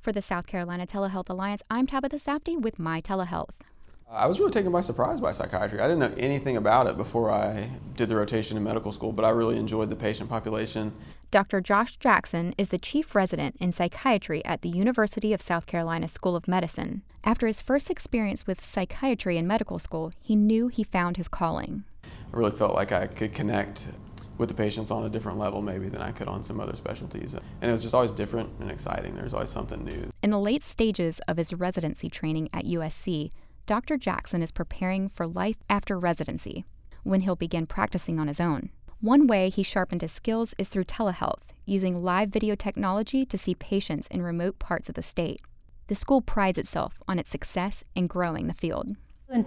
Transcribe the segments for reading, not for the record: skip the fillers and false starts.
For the South Carolina Telehealth Alliance, I'm Tabitha Safdie with My Telehealth. I was really taken by surprise by psychiatry. I didn't know anything about it before I did the rotation in medical school, but I really enjoyed the patient population. Dr. Josh Jackson is the chief resident in psychiatry at the University of South Carolina School of Medicine. After his first experience with psychiatry in medical school, he knew he found his calling. I really felt like I could connect with the patients on a different level maybe than I could on some other specialties. And it was just always different and exciting. There's always something new. In the late stages of his residency training at USC, Dr. Jackson is preparing for life after residency, when he'll begin practicing on his own. One way he sharpened his skills is through telehealth, using live video technology to see patients in remote parts of the state. The school prides itself on its success in growing the field. In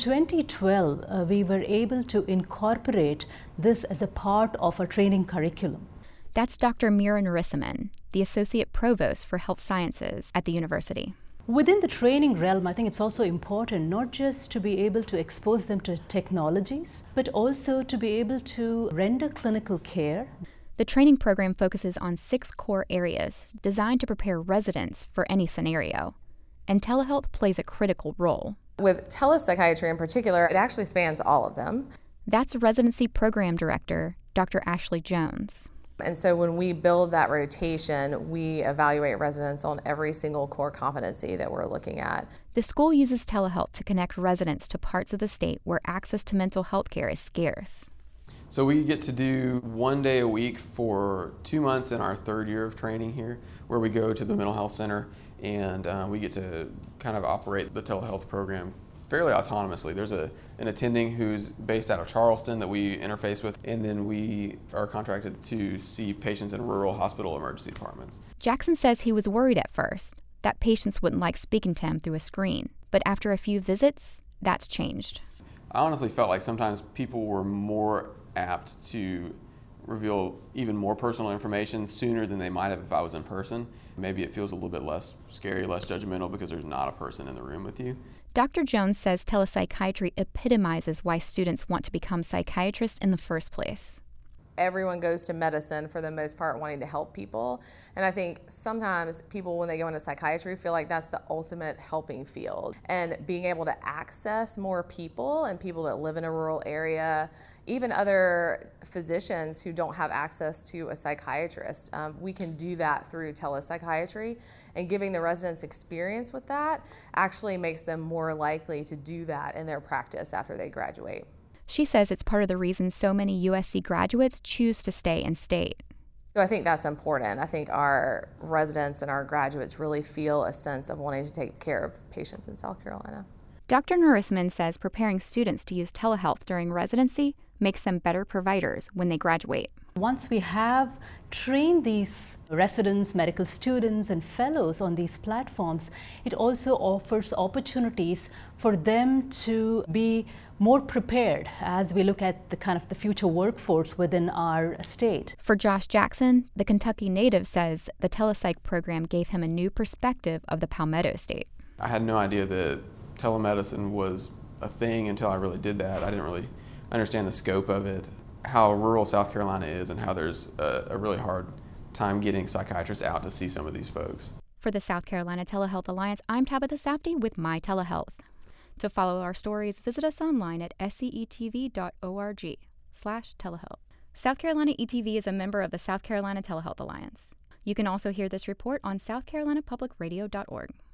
2012, we were able to incorporate this as a part of our training curriculum. That's Dr. Mira Narisimhan, the Associate Provost for Health Sciences at the university. Within the training realm, I think it's also important not just to be able to expose them to technologies, but also to be able to render clinical care. The training program focuses on 6 core areas designed to prepare residents for any scenario, and telehealth plays a critical role. With telepsychiatry in particular, it actually spans all of them. That's Residency Program Director, Dr. Ashley Jones. And so when we build that rotation, we evaluate residents on every single core competency that we're looking at. The school uses telehealth to connect residents to parts of the state where access to mental health care is scarce. So we get to do 1 day a week for 2 months in our third year of training here, where we go to the mental health center and we get to kind of operate the telehealth program fairly autonomously. There's an attending who's based out of Charleston that we interface with, and then we are contracted to see patients in rural hospital emergency departments. Jackson says he was worried at first that patients wouldn't like speaking to him through a screen, but after a few visits, that's changed. I honestly felt like sometimes people were more apt to reveal even more personal information sooner than they might have if I was in person. Maybe it feels a little bit less scary, less judgmental because there's not a person in the room with you. Dr. Jones says telepsychiatry epitomizes why students want to become psychiatrists in the first place. Everyone goes to medicine for the most part wanting to help people. And I think sometimes people, when they go into psychiatry, feel like that's the ultimate helping field. And being able to access more people and people that live in a rural area, even other physicians who don't have access to a psychiatrist, we can do that through telepsychiatry. And giving the residents experience with that actually makes them more likely to do that in their practice after they graduate. She says it's part of the reason so many USC graduates choose to stay in state. So I think that's important. I think our residents and our graduates really feel a sense of wanting to take care of patients in South Carolina. Dr. Narisimhan says preparing students to use telehealth during residency makes them better providers when they graduate. Once we have trained these residents, medical students, and fellows on these platforms, it also offers opportunities for them to be more prepared as we look at the future workforce within our state. For Josh Jackson, the Kentucky native says the telepsych program gave him a new perspective of the Palmetto State. I had no idea that telemedicine was a thing until I really did that. I didn't really understand the scope of it, how rural South Carolina is, and how there's a really hard time getting psychiatrists out to see some of these folks. For the South Carolina Telehealth Alliance, I'm Tabitha Safdie with My Telehealth. To follow our stories, visit us online at scetv.org/telehealth. South Carolina ETV is a member of the South Carolina Telehealth Alliance. You can also hear this report on southcarolinapublicradio.org.